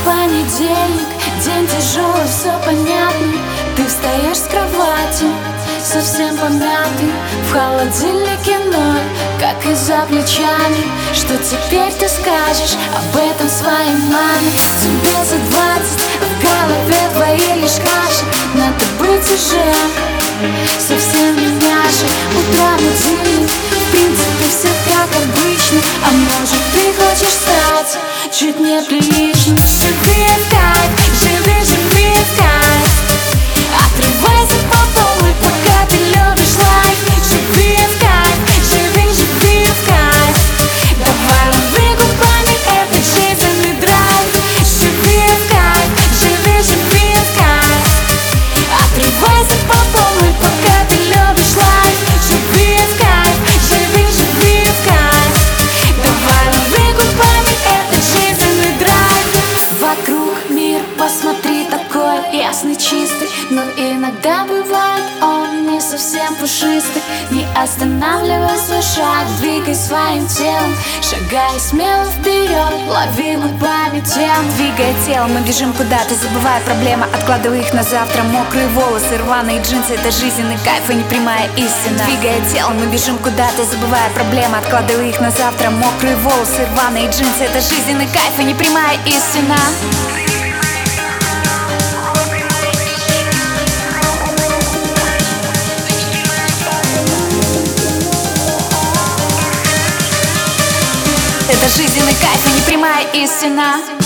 Понедельник, день тяжелый, все понятно. Ты встаешь с кровати, совсем помятый. В холодильнике ноль, как и за плечами. Что теперь ты скажешь об этом своей маме? Тебе за 20, в голове твоей лишь каша. Надо быть уже совсем не няша. Утро будильник, в принципе все как обычно. А может ты хочешь стать чуть неприлично? Живи в кайф, живи, живи в кайф. Отрывайся по полной, пока ты любишь лайф. Живи в кайф, живи, живи в кайф. Давай лови губами этот жизненный драйв. Живи в кайф, живи, живи в кайф. Отрывайся по полной, пока ты любишь лайф. Живи в кайф, живи, живи в кайф. Давай лови губами этот жизненный драйв. Вокруг мир, посмотри, такой ясный, чистый. Но иногда бывает он не совсем пушистый. Не останавливай свой шаг, двигай своим телом. Шагай смело вперед, лови губами тем. Двигая телом, мы бежим куда-то, забывая проблемы, откладывая их на завтра. Мокрые волосы, рваные джинсы — это жизненный кайф и непрямая истина. Двигая телом, мы бежим куда-то, забывая проблемы, откладывая их на завтра. Мокрые волосы, рваные джинсы — это жизненный кайф и непрямая истина. Это жизненный кайф и непрямая истина.